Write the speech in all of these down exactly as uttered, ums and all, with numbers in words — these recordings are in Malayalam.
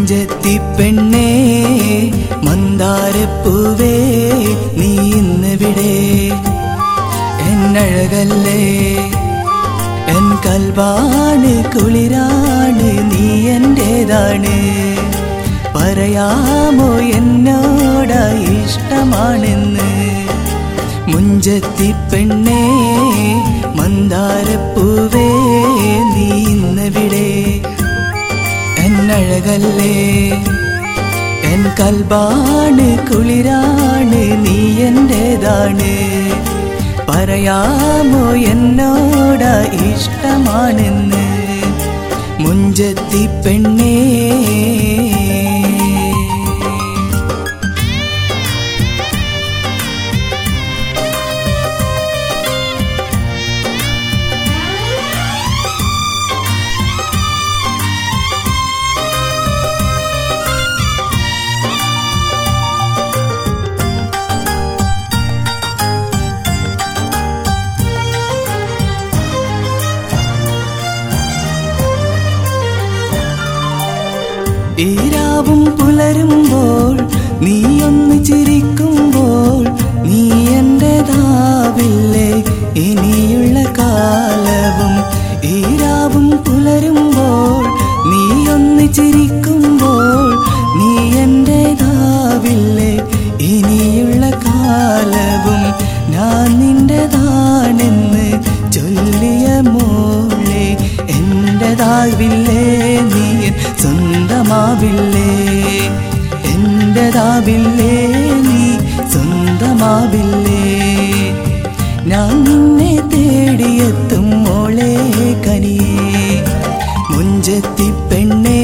മുഞ്ചത്തി പെണ്ണേ മന്ദാരപ്പൂവേ നീ ഇന്നെവിടെ? എന്നഴകല്ലേ എൻ കൽബാണ് കുളിരാണ് നീ എന്റേതാണ്. പറയാമോ എന്നോട ഇഷ്ടമാണെന്ന്? മുഞ്ചത്തി പെണ്ണേ മന്ദാരപ്പൂവേ നീ ഇന്നെവിടെ? എന്നഴകല്ലേ എൻ കൽബാണ് കുളിരാണ് നീ എന്റേതാണ്. പറയാമോ എന്നോട ഇഷ്ടമാണെന്ന്? മുഞ്ചത്തി പെണ്ണേ ഈരാവും പുലരുമ്പോൾ നീയൊന്ന് ചിരിക്കുമ്പോൾ നീ എന്റേതാവില്ലേ ഇനിയുള്ള കാലവും? ഈരാവും പുലരുമ്പോൾ നീയൊന്ന് ചിരിക്കുമ്പോൾ നീ എന്റേതാവില്ലേ ഇനിയുള്ള കാലവും? ഞാൻ നിന്റേതാണെന്ന് ചൊല്ലിയ മോളെ എന്റേതാവില്ലേ നീ സ്വന്തമാവില്ലേ? എന്റേതാവില്ലേ നീ സ്വന്തമാവില്ലേ? ഞാൻ നിന്നെ തേടിയെത്തും മോളെ കനിയേ മുഞ്ചത്തി പെണ്ണേ.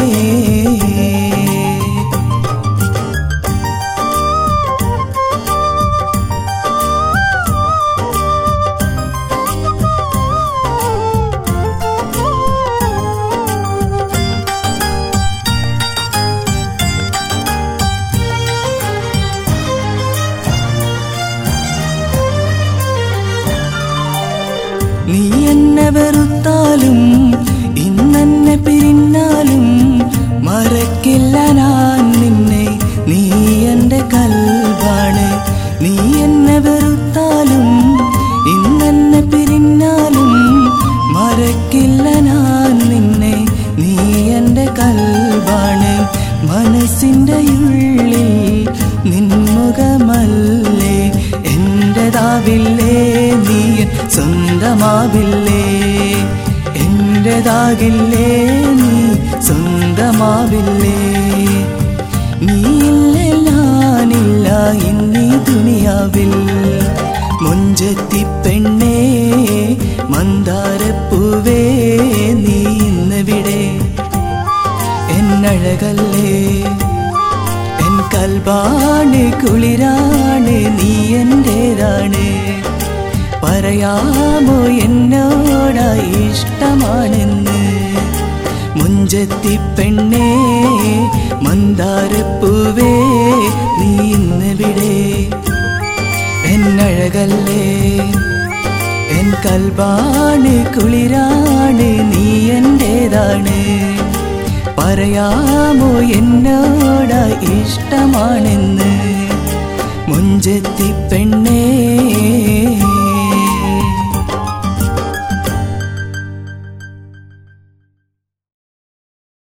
നീ എന്നെ വെറുത്താലും ഇന്നെന്നെ പിരിഞ്ഞാലും മറക്കില്ല ഞാൻ നിന്നെ, നീ എൻ്റെ കൽബാണ്. നീ എന്നെ വെറുത്താലും ഇന്നെന്നെ പിരിഞ്ഞാലും മറക്കില്ല ഞാൻ നിന്നെ, നീ എൻ്റെ കൽബാണ്. മനസ്സിൻ്റെ ഉള്ളിൽ നിൻമുഖമല്ലേ എന്റേതാവില്ലേ നീ സ്വന്തമാവില്ലേ? എന്റേതാകില്ലേ നീ സ്വന്തമാവില്ലേ? നീയില്ല ഞാനില്ല ഇന്നീ ദുനിയാവിൽ. മുഞ്ചത്തി പെണ്ണേ മന്ദാരപ്പൂവേ നീ ഇന്നെവിടെ? എന്നഴകല്ലേ എൻ കൽബാണ് കുളിരാണ് നീ എന്റേതാണ്. പറയാമോ എന്നോട ഇഷ്ടമാണെന്ന്? മുഞ്ചത്തി പെണ്ണേ മന്ദാരപ്പൂവേ നീ ഇന്നെവിടെ? എന്നഴകല്ലേ എൻ കൽബാണ് കുളിരാണ് നീ എന്റേതാണ്. പറയാമോ എന്നോട ഇഷ്ടമാണെന്ന്? മുഞ്ചത്തി പെണ്ണേ